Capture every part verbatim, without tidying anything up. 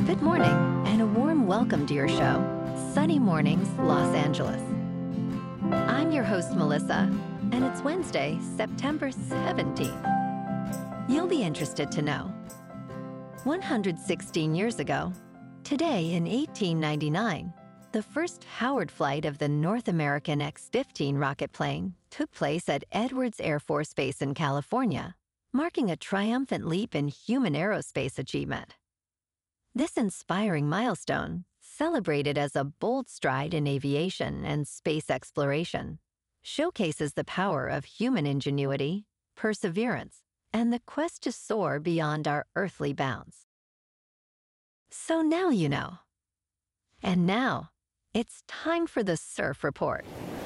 Good morning, and a warm welcome to your show, Sunny Mornings, Los Angeles. I'm your host, Melissa, and it's Wednesday, September seventeenth. You'll be interested to know. one hundred sixteen years ago, today in eighteen ninety-nine, the first Howard flight of the North American X fifteen rocket plane took place at Edwards Air Force Base in California, marking a triumphant leap in human aerospace achievement. This inspiring milestone, celebrated as a bold stride in aviation and space exploration, showcases the power of human ingenuity, perseverance, and the quest to soar beyond our earthly bounds. So now you know. And now, it's time for the Surf Report.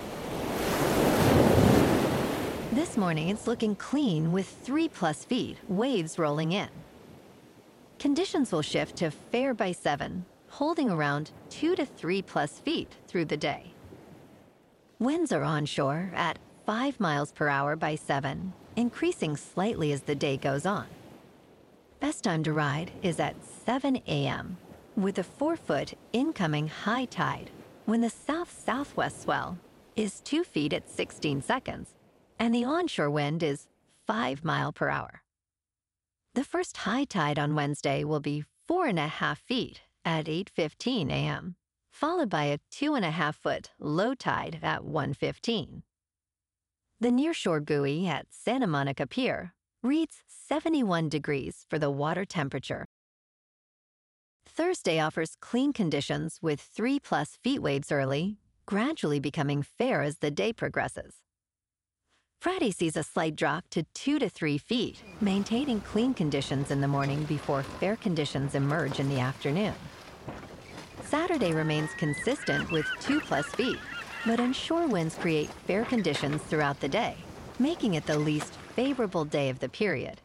This morning, it's looking clean with three plus feet, waves rolling in. Conditions will shift to fair by seven, holding around two to three plus feet through the day. Winds are onshore at five miles per hour by seven, increasing slightly as the day goes on. Best time to ride is at seven a.m. with a four-foot incoming high tide when the south-southwest swell is two feet at sixteen seconds and the onshore wind is five mile per hour. The first high tide on Wednesday will be four and a half feet at eight fifteen a.m., followed by a two and a half foot low tide at one fifteen. The nearshore buoy at Santa Monica Pier reads seventy-one degrees for the water temperature. Thursday offers clean conditions with three plus feet waves early, gradually becoming fair as the day progresses. Friday sees a slight drop to two to three feet, maintaining clean conditions in the morning before fair conditions emerge in the afternoon. Saturday remains consistent with two plus feet, but inshore winds create fair conditions throughout the day, making it the least favorable day of the period.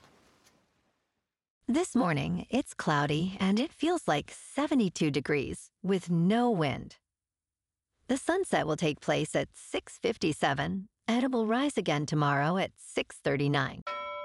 This morning, it's cloudy and it feels like seventy-two degrees with no wind. The sunset will take place at six fifty-seven, and it will rise again tomorrow at six thirty-nine.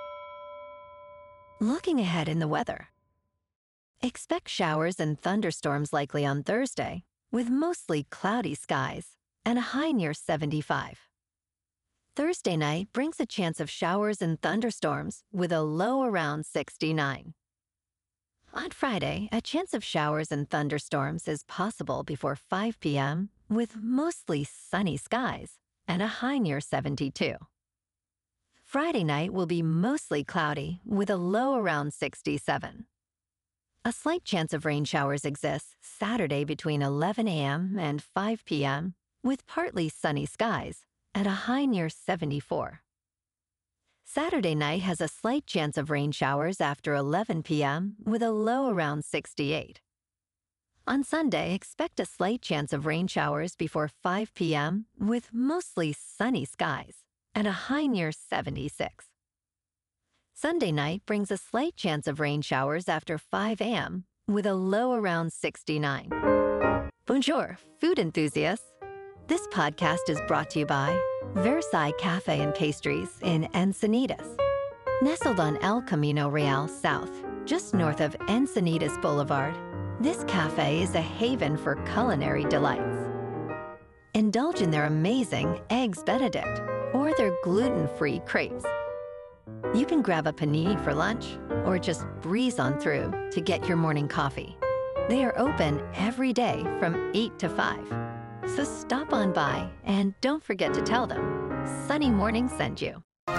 Looking ahead in the weather. Expect showers and thunderstorms likely on Thursday, with mostly cloudy skies and a high near seventy-five. Thursday night brings a chance of showers and thunderstorms with a low around sixty-nine. On Friday, a chance of showers and thunderstorms is possible before five p.m. with mostly sunny skies and a high near seventy-two. Friday night will be mostly cloudy with a low around sixty-seven. A slight chance of rain showers exists Saturday between eleven a.m. and five p.m. with partly sunny skies and a high near seventy-four. Saturday night has a slight chance of rain showers after eleven p.m. with a low around sixty-eight. On Sunday, expect a slight chance of rain showers before five p.m. with mostly sunny skies and a high near seventy-six. Sunday night brings a slight chance of rain showers after five a.m. with a low around sixty-nine. Bonjour, food enthusiasts. This podcast is brought to you by Versailles Cafe and Pastries in Encinitas. Nestled on El Camino Real South, just north of Encinitas Boulevard, this cafe is a haven for culinary delights. Indulge in their amazing Eggs Benedict or their gluten-free crepes. You can grab a panini for lunch or just breeze on through to get your morning coffee. They are open every day from eight to five. So stop on by and don't forget to tell them Sunny Morning sent you.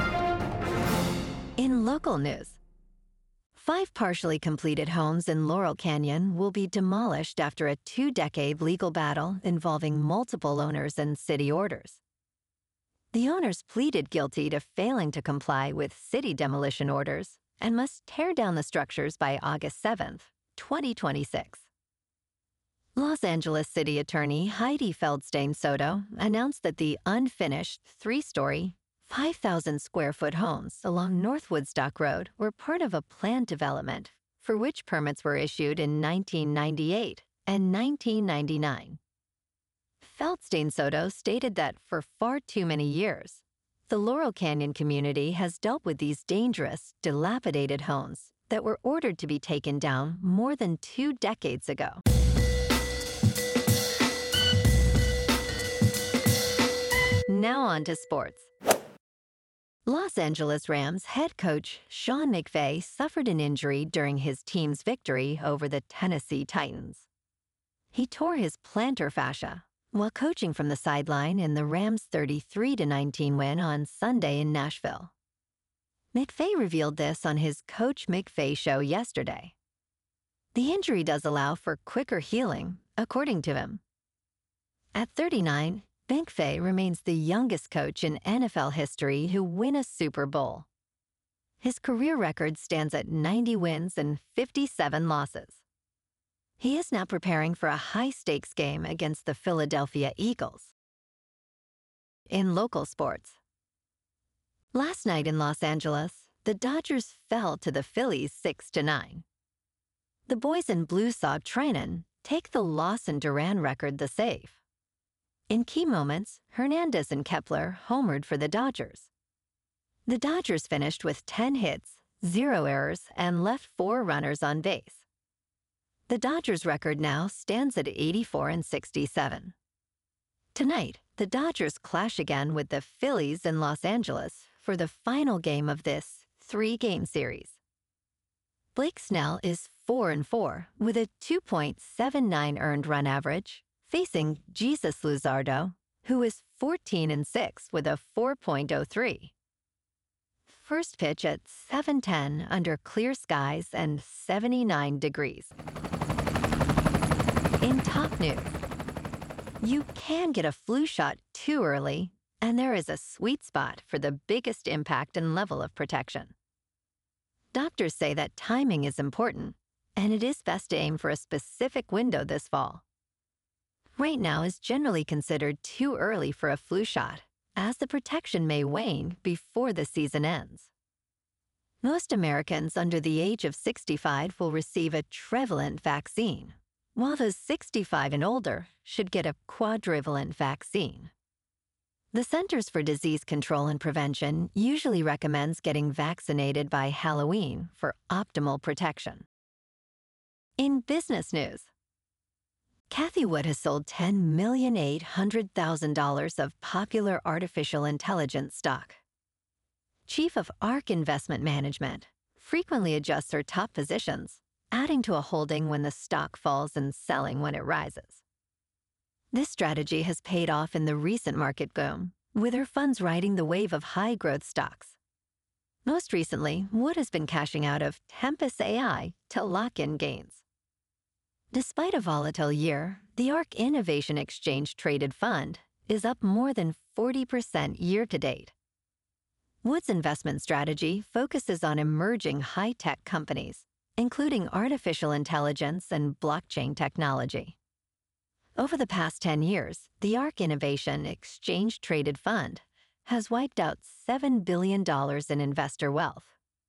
In local news, five partially completed homes in Laurel Canyon will be demolished after a two-decade legal battle involving multiple owners and city orders. The owners pleaded guilty to failing to comply with city demolition orders and must tear down the structures by August seventh, twenty twenty-six. Los Angeles City Attorney Heidi Feldstein Soto announced that the unfinished three-story, five thousand square foot homes along North Woodstock Road were part of a planned development for which permits were issued in nineteen ninety-eight and nineteen ninety-nine. Feldstein Soto stated that for far too many years, the Laurel Canyon community has dealt with these dangerous, dilapidated homes that were ordered to be taken down more than two decades ago. Now on to sports. Los Angeles Rams head coach Sean McVay suffered an injury during his team's victory over the Tennessee Titans. He tore his plantar fascia while coaching from the sideline in the Rams' thirty-three to nineteen win on Sunday in Nashville. McVay revealed this on his Coach McVay show yesterday. The injury does allow for quicker healing, according to him. At thirty-nine, McVay remains the youngest coach in N F L history who win a Super Bowl. His career record stands at ninety wins and fifty-seven losses. He is now preparing for a high-stakes game against the Philadelphia Eagles. In local sports. Last night in Los Angeles, the Dodgers fell to the Phillies six to nine. The boys in blue saw Treinen take the Lawson-Duran record the save. In key moments, Hernandez and Kepler homered for the Dodgers. The Dodgers finished with ten hits, zero errors, and left four runners on base. The Dodgers' record now stands at eighty-four and sixty-seven. Tonight, the Dodgers clash again with the Phillies in Los Angeles for the final game of this three-game series. Blake Snell is four and four with a two point seven nine earned run average, facing Jesus Luzardo, who is fourteen and six with a four point oh three. First pitch at seven ten under clear skies and seventy-nine degrees. In top news, you can get a flu shot too early, and there is a sweet spot for the biggest impact and level of protection. Doctors say that timing is important, and it is best to aim for a specific window this fall. Right now is generally considered too early for a flu shot, as the protection may wane before the season ends. Most Americans under the age of sixty-five will receive a trivalent vaccine, while those sixty-five and older should get a quadrivalent vaccine. The Centers for Disease Control and Prevention usually recommends getting vaccinated by Halloween for optimal protection. In business news, Cathie Wood has sold ten million eight hundred thousand dollars of popular artificial intelligence stock. Chief of ARK Investment Management frequently adjusts her top positions, adding to a holding when the stock falls and selling when it rises. This strategy has paid off in the recent market boom, with her funds riding the wave of high-growth stocks. Most recently, Wood has been cashing out of Tempus A I to lock in gains. Despite a volatile year, the ARK Innovation Exchange Traded Fund is up more than forty percent year-to-date. Wood's investment strategy focuses on emerging high-tech companies, including artificial intelligence and blockchain technology. Over the past ten years, the ARK Innovation Exchange Traded Fund has wiped out seven billion dollars in investor wealth.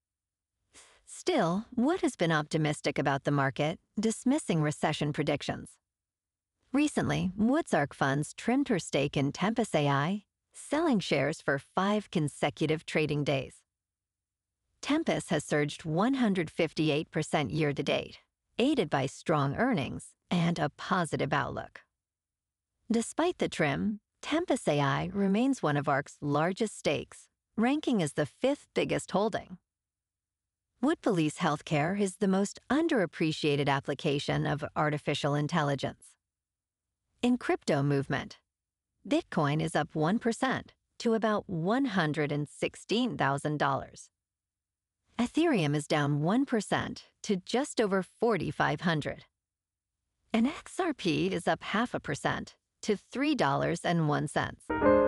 Still, Wood has been optimistic about the market, dismissing recession predictions. Recently, Wood's ARK funds trimmed her stake in Tempus A I, selling shares for five consecutive trading days. Tempus has surged one hundred fifty-eight percent year-to-date, aided by strong earnings and a positive outlook. Despite the trim, Tempus A I remains one of ARK's largest stakes, ranking as the fifth biggest holding. Wood believes healthcare is the most underappreciated application of artificial intelligence. In crypto movement, Bitcoin is up one percent to about one hundred sixteen thousand dollars. Ethereum is down one percent to just over forty-five hundred dollars. And X R P is up half a percent to three dollars and one cent.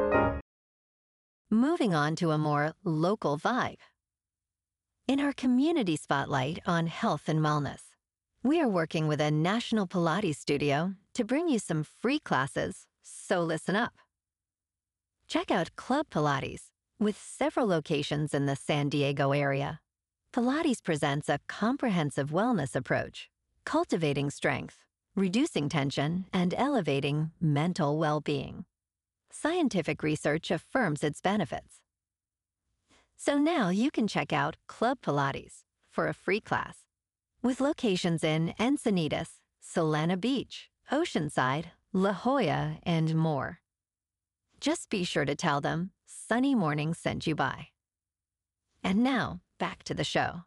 Moving on to a more local vibe. In our community spotlight on health and wellness, we are working with a national Pilates studio to bring you some free classes, so listen up. Check out Club Pilates, with several locations in the San Diego area. Pilates presents a comprehensive wellness approach, cultivating strength, reducing tension, and elevating mental well-being. Scientific research affirms its benefits. So now you can check out Club Pilates for a free class. With locations in Encinitas, Solana Beach, Oceanside, La Jolla, and more. Just be sure to tell them Sunny Morning sent you by. And now, back to the show.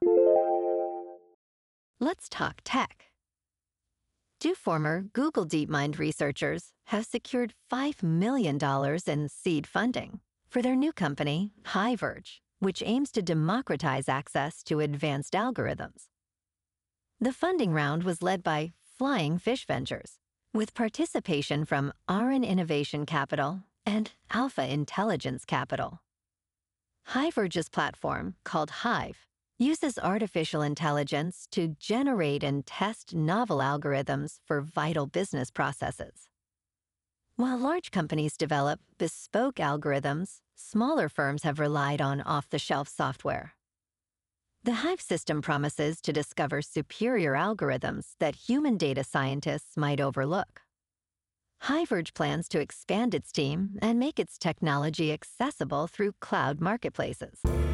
Let's talk tech. Two former Google DeepMind researchers have secured five million dollars in seed funding for their new company, HiVerge, which aims to democratize access to advanced algorithms. The funding round was led by Flying Fish Ventures, with participation from Aran Innovation Capital and Alpha Intelligence Capital. HiVerge's platform, called Hive, uses artificial intelligence to generate and test novel algorithms for vital business processes. While large companies develop bespoke algorithms, smaller firms have relied on off-the-shelf software. The Hive system promises to discover superior algorithms that human data scientists might overlook. HiVerge plans to expand its team and make its technology accessible through cloud marketplaces.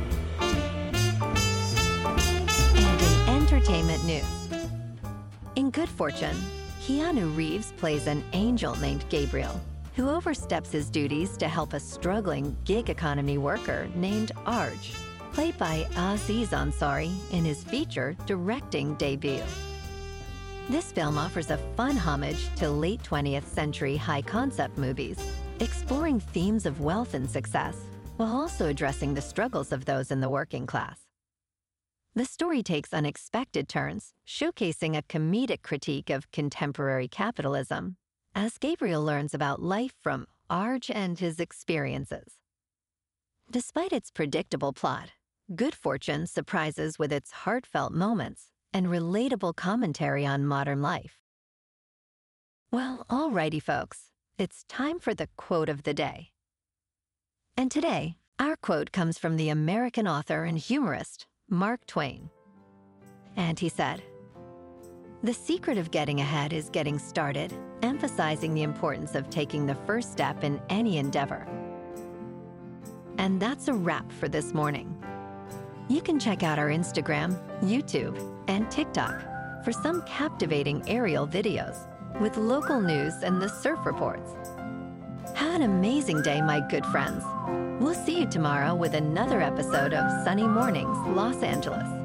And in entertainment news, in Good Fortune, Keanu Reeves plays an angel named Gabriel, who oversteps his duties to help a struggling gig economy worker named Arj, played by Aziz Ansari in his feature directing debut. This film offers a fun homage to late twentieth century high-concept movies, exploring themes of wealth and success, while also addressing the struggles of those in the working class. The story takes unexpected turns, showcasing a comedic critique of contemporary capitalism, as Gabriel learns about life from Arj and his experiences. Despite its predictable plot, Good Fortune surprises with its heartfelt moments and relatable commentary on modern life. Well, alrighty folks, it's time for the quote of the day. And today, our quote comes from the American author and humorist, Mark Twain. And he said, "The secret of getting ahead is getting started, emphasizing the importance of taking the first step in any endeavor." And that's a wrap for this morning. You can check out our Instagram, YouTube, and TikTok for some captivating aerial videos with local news and the surf reports. Have an amazing day, my good friends. We'll see you tomorrow with another episode of Sunny Mornings, Los Angeles.